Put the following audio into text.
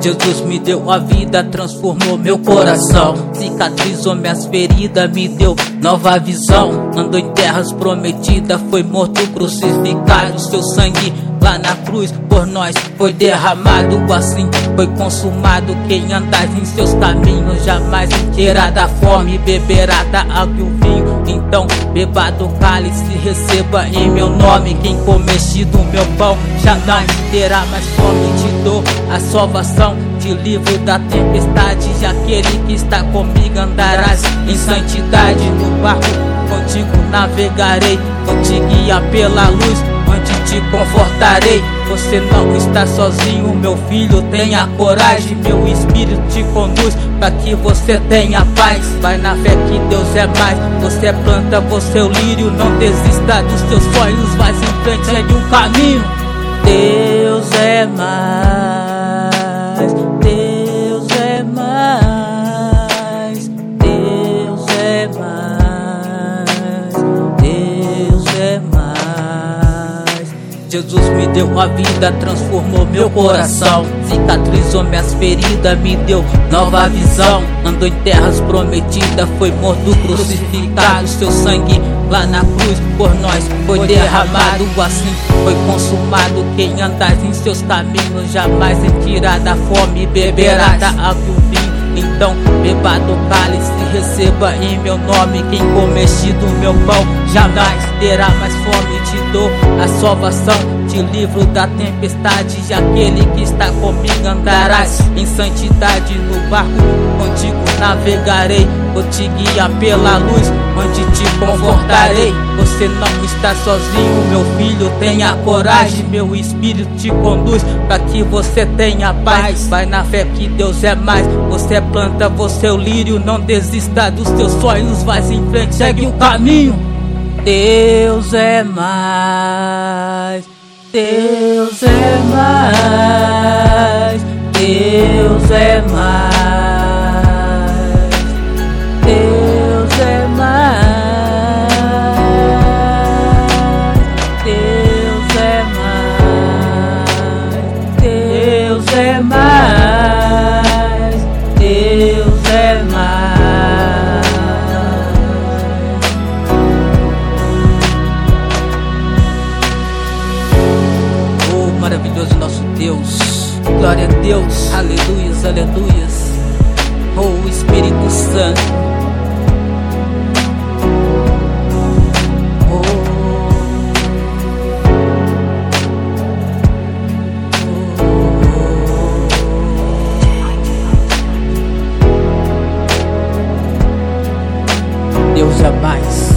Jesus me deu a vida, transformou meu coração. Cicatrizou minhas feridas, me deu nova visão. Andou em terras prometidas, foi morto, crucificado. Seu sangue lá na cruz por nós foi derramado. Assim foi consumado. Quem andar em seus caminhos jamais terá da fome, beberá da água e o vinho. Então beba do cálice, receba em meu nome. Quem comer do meu pão jamais terá mais fome. Te dou a salvação, te livro da tempestade. E aquele que está comigo andarás em santidade. No barco contigo navegarei, vou te guiar pela luz, onde te confortarei. Você não está sozinho, meu filho, tenha coragem. Meu espírito te conduz para que você tenha paz. Vai na fé que Deus é mais. Você é planta, você é o lírio. Não desista dos teus sonhos, vai em frente, segue um caminho. Deus é mais, Deus é mais, Deus é mais, Deus é mais. Jesus me deu a vida, transformou meu coração. Cicatrizou minhas feridas, me deu nova visão. Andou em terras prometidas, foi morto, crucificado. Seu sangue lá na cruz por nós foi derramado. Assim foi consumado. Quem andar em seus caminhos jamais sentirá da fome, beberá da água e o vinho. Então beba do cálice, receba em meu nome. Quem comer do meu pão jamais terá mais fome. Te dou a salvação, te livro da tempestade. E aquele que está comigo andarás em santidade. No barco contigo navegarei, vou te guiar pela luz, onde te confortarei. Você não está sozinho, meu filho, tenha coragem. Meu espírito te conduz para que você tenha paz. Vai na fé que Deus é mais. Você é planta, você é o lírio. Não desista dos teus sonhos, vai em frente, segue o caminho. Deus é mais, Deus é mais, Deus é mais, Deus é mais, Deus é mais, Deus é mais, Deus é mais. Maravilhoso nosso Deus, glória a Deus, aleluias, aleluias. Oh Espírito Santo, Deus é mais.